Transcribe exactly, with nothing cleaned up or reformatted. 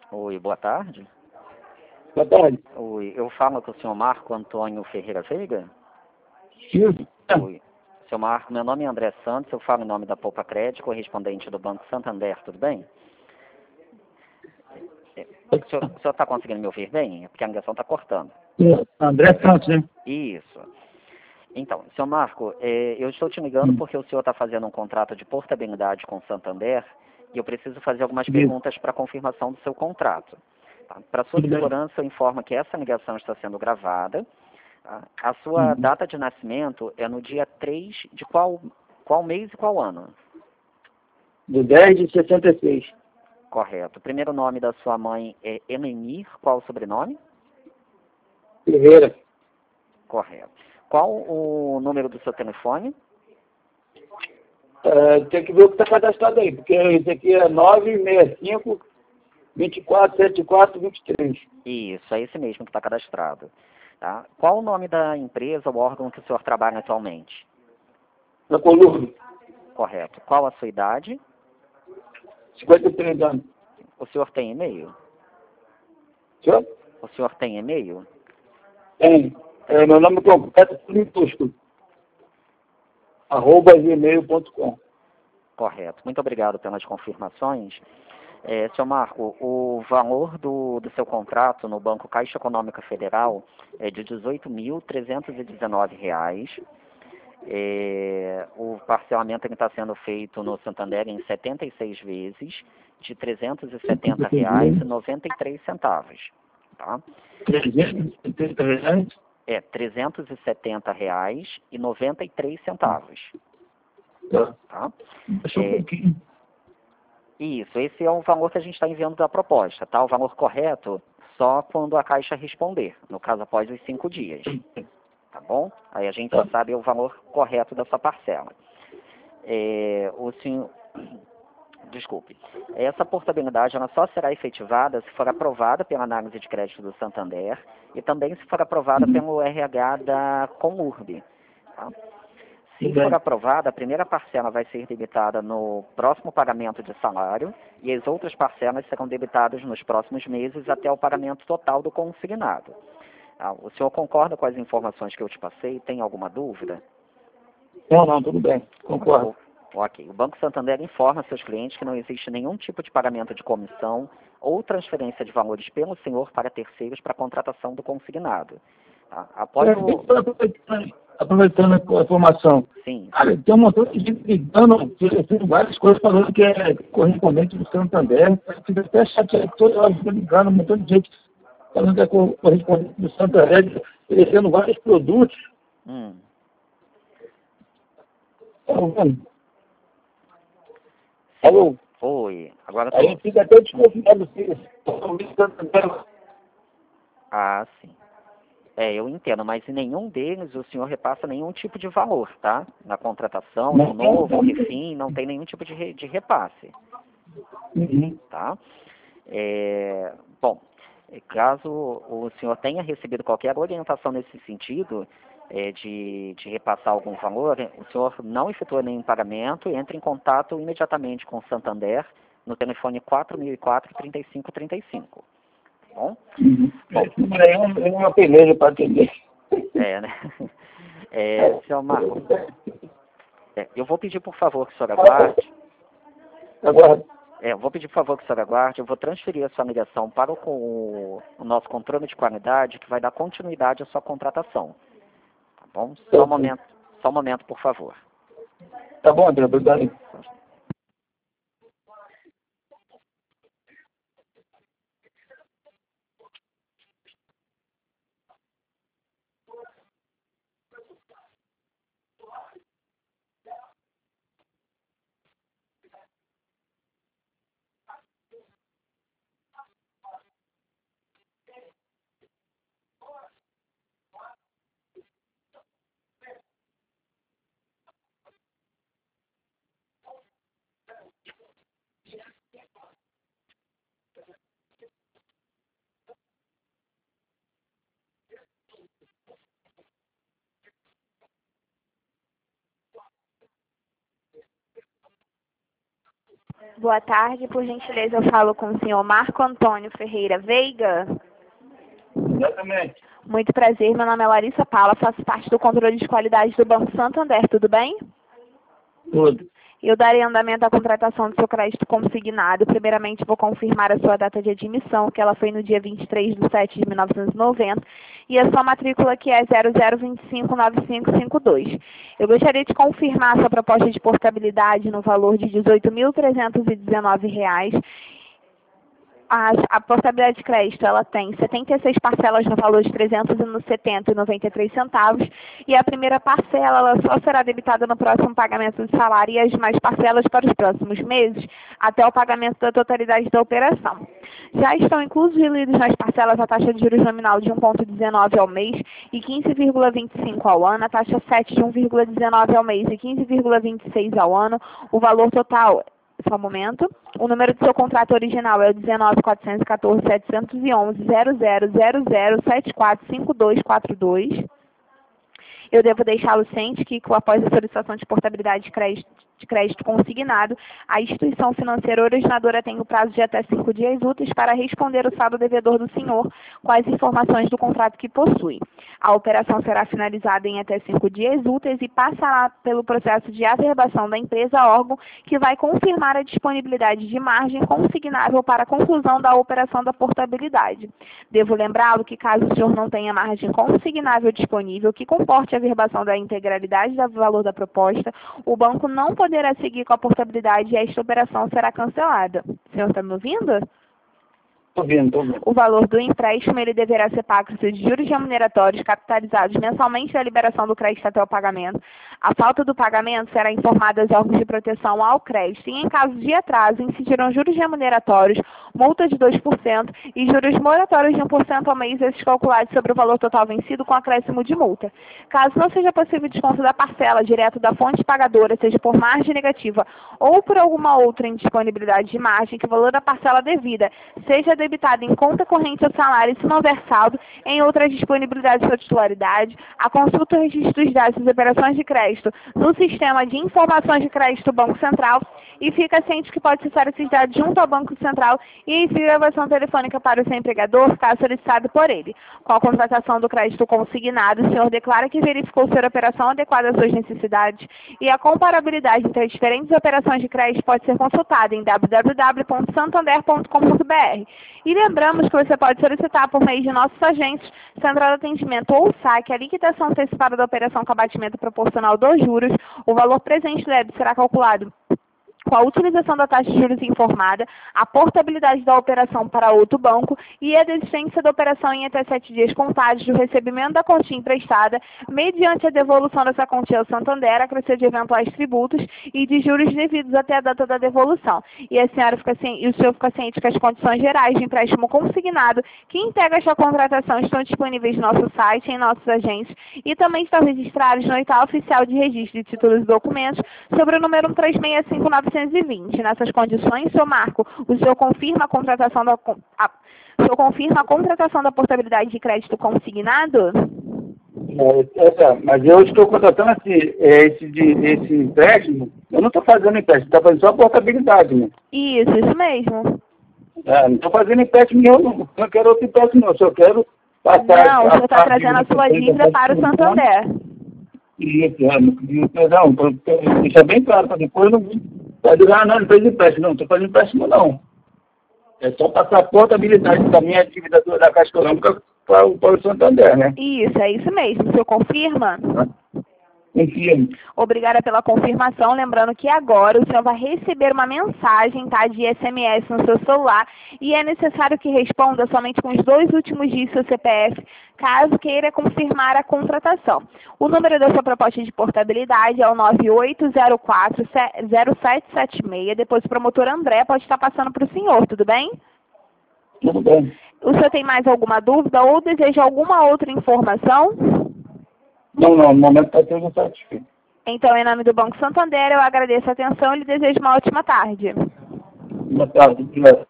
Oi, boa tarde. Boa tarde. Oi, eu falo com o senhor Marco Antônio Ferreira Veiga? Sim. Oi. Seu Marco, meu nome é André Santos, eu falo em nome da Poupa Crédito, correspondente do Banco Santander, tudo bem? É, O senhor está conseguindo me ouvir bem? É porque a ligação está cortando. André Santos, né? Isso. Então, senhor Marco, é, eu estou te ligando Hum. porque o senhor está fazendo um contrato de portabilidade com o Santander e eu preciso fazer algumas Isso. perguntas para confirmação do seu contrato. Tá? Para sua Tudo bem. segurança, eu informo que essa ligação está sendo gravada. Tá? A sua Uhum. data de nascimento é no dia três de qual, qual mês e qual ano? Do dez de sessenta e seis. Correto. O primeiro nome da sua mãe é Elenir, qual o sobrenome? Ferreira. Correto. Qual o número do seu telefone? É, tem que ver o que está cadastrado aí, porque esse aqui é nove seis cinco, dois quatro sete quatro, dois três. Isso, é esse mesmo que está cadastrado. Tá? Qual o nome da empresa ou órgão que o senhor trabalha atualmente? Na coluna. Correto. Qual a sua idade? cinquenta e três anos. O senhor tem e-mail? Senhor? O senhor tem e-mail? Tem. É, meu nome completo é tudo minúsculo. Arroba gmail ponto com. Correto. Muito obrigado pelas confirmações. É, senhor Marco, o valor do, do seu contrato no Banco Caixa Econômica Federal é de dezoito mil trezentos e dezenove reais. É, o parcelamento está sendo feito no Santander em setenta e seis vezes, de trezentos e setenta reais e noventa e três centavos. Tá? trezentos e setenta reais? É, trezentos e setenta reais e noventa e três centavos. Tá. Tá? Deixa um É, pouquinho. isso, esse é o valor que a gente está enviando da proposta, tá? O valor correto só quando a Caixa responder, no caso após os cinco dias, tá bom? Aí a gente já Tá. sabe o valor correto dessa parcela. É, o senhor, desculpe, essa portabilidade ela só será efetivada se for aprovada pela análise de crédito do Santander e também se for aprovada Uhum. pelo R H da Comurb, tá? Se Tudo for bem. aprovada, a primeira parcela vai ser debitada no próximo pagamento de salário e as outras parcelas serão debitadas nos próximos meses até o pagamento total do consignado. Ah, o senhor concorda com as informações que eu te passei? Tem alguma dúvida? Não, não, tudo bem. Concordo. O- ok. O Banco Santander informa seus clientes que não existe nenhum tipo de pagamento de comissão ou transferência de valores pelo senhor para terceiros para a contratação do consignado. Tá? Após É, o... aproveitando, aproveitando a informação, Sim. cara, tem um montão de gente ligando, tem várias coisas falando que é correspondente do Santander, fica até chateado, toda hora fica ligando, um montão de gente falando que é co- correspondente do Santander, oferecendo vários produtos. Hum. Tá vendo? Alô? Oi. Agora Aí tô... fica até desconfiado se o Santander. Ah, sim. É, eu entendo, mas em nenhum deles o senhor repassa nenhum tipo de valor, tá? Na contratação, no Não, não, novo, não. refim, não tem nenhum tipo de, re- de repasse, Uhum. tá? É, bom, caso o senhor tenha recebido qualquer orientação nesse sentido, é, de, de repassar algum valor, o senhor não efetua nenhum pagamento e entre em contato imediatamente com o Santander no telefone quatro mil e quatro, trinta e cinco trinta e cinco, tá bom? Uhum. Bom, Esse número aí é uma, é uma peleja para atender. é, né? É, senhor Marco, é, eu vou pedir, por favor, que o senhor Agora, aguarde. agora, É, eu vou pedir, por favor, que o senhor aguarde. Eu vou transferir a sua ligação para o, o, o nosso controle de qualidade, que vai dar continuidade à sua contratação. Tá bom? Só um momento, só um momento, por favor. tá bom, André, obrigado. Boa tarde, por gentileza eu falo com o senhor Marco Antônio Ferreira Veiga. Exatamente. Muito prazer, meu nome é Larissa Paula, faço parte do controle de qualidade do Banco Santander, tudo bem? Tudo. Eu darei andamento à contratação do seu crédito consignado. Primeiramente, vou confirmar a sua data de admissão, que ela foi no dia vinte e três de setembro de mil novecentos e noventa, e a sua matrícula, que é zero zero dois cinco nove cinco cinco dois. Eu gostaria de confirmar a sua proposta de portabilidade no valor de dezoito mil trezentos e dezenove reais. A, a portabilidade de crédito, ela tem setenta e seis parcelas no valor de trezentos e setenta reais e noventa e três centavos, e a primeira parcela ela só será debitada no próximo pagamento do salário e as demais parcelas para os próximos meses, até o pagamento da totalidade da operação. Já estão incluídos nas parcelas a taxa de juros nominal de um vírgula dezenove ao mês e quinze vírgula vinte e cinco ao ano, a taxa sete de um vírgula dezenove ao mês e quinze vírgula vinte e seis ao ano, o valor total. Só um momento. O número do seu contrato original é o dezenove quatrocentos e quatorze setecentos e onze zero zero zero zero sete quatro cinco dois quatro dois. Eu devo deixá-lo ciente que, após a solicitação de portabilidade de crédito, de crédito consignado, a instituição financeira originadora tem o prazo de até cinco dias úteis para responder o saldo devedor do senhor com as informações do contrato que possui. A operação será finalizada em até cinco dias úteis e passará pelo processo de averbação da empresa órgão, que vai confirmar a disponibilidade de margem consignável para a conclusão da operação da portabilidade. Devo lembrá-lo que, caso o senhor não tenha margem consignável disponível que comporte a averbação da integralidade do valor da proposta, o banco não poderá seguir com a portabilidade e esta operação será cancelada. O senhor está me ouvindo? Estou vendo, estou vendo. O valor do empréstimo ele deverá ser pago de juros remuneratórios capitalizados mensalmente da liberação do crédito até o pagamento. A falta do pagamento será informada aos órgãos de proteção ao crédito e, em caso de atraso, incidirão juros remuneratórios, multa de dois por cento e juros moratórios de um por cento ao mês, esses calculados sobre o valor total vencido com acréscimo de multa. Caso não seja possível desconto da parcela direto da fonte pagadora, seja por margem negativa ou por alguma outra indisponibilidade de margem, que o valor da parcela devida seja debitado em conta corrente ao salário, se não houver saldo em outras disponibilidades da titularidade, a consulta o registro dos dados das operações de crédito no sistema de informações de crédito do Banco Central e fica ciente que pode acessar esses dados junto ao Banco Central e enviar gravação telefônica para o seu empregador, caso solicitado por ele. Com a contratação do crédito consignado, o senhor declara que verificou ser a operação adequada às suas necessidades e a comparabilidade entre as diferentes operações de crédito pode ser consultada em w w w ponto santander ponto com ponto b r. E lembramos que você pode solicitar por meio de nossos agentes, central de atendimento ou saque, a liquidação antecipada da operação com abatimento proporcional dos juros. O valor presente do débito será calculado com a utilização da taxa de juros informada, a portabilidade da operação para outro banco e a desistência da operação em até sete dias contados do recebimento da quantia emprestada, mediante a devolução dessa quantia ao Santander, acrescido de eventuais tributos e de juros devidos até a data da devolução. E a senhora fica ciente, e o senhor fica ciente que as condições gerais de empréstimo consignado que integra esta contratação estão disponíveis no nosso site, em nossos agentes, e também estão registrados no edital oficial de registro de títulos e documentos sobre o número três seis cinco nove vinte. Nessas condições, seu Marco, o senhor confirma a contratação da a, o senhor confirma a contratação da portabilidade de crédito consignado? É, essa, mas eu estou contratando esse, esse, de, esse empréstimo, eu não estou fazendo empréstimo, estou fazendo só a portabilidade, né? Isso, isso mesmo. É, não estou fazendo empréstimo nenhum, não, não quero outro empréstimo, não, eu só quero passar... Não, o senhor está trazendo a sua dívida para o Santander. Isso, é, perdão, para deixar bem claro, para depois não... Pode dizer, ah, não, não fez empréstimo, não, não estou fazendo empréstimo, não. É só passar a portabilidade da minha dívida da Caixa Econômica para o Paulo Santander, né? Isso, é isso mesmo. O senhor confirma? Confirmo. Obrigada pela confirmação. Lembrando que agora o senhor vai receber uma mensagem, tá, de S M S no seu celular e é necessário que responda somente com os dois últimos dígitos do seu C P F, caso queira confirmar a contratação. O número da sua proposta de portabilidade é o nove oito zero quatro zero sete sete seis. Depois o promotor André pode estar passando para o senhor, tudo bem? Tudo bem. O senhor tem mais alguma dúvida ou deseja alguma outra informação? Não, não, no momento está tudo satisfeito. Então, em nome do Banco Santander, eu agradeço a atenção e lhe desejo uma ótima tarde. Boa tarde, obrigado.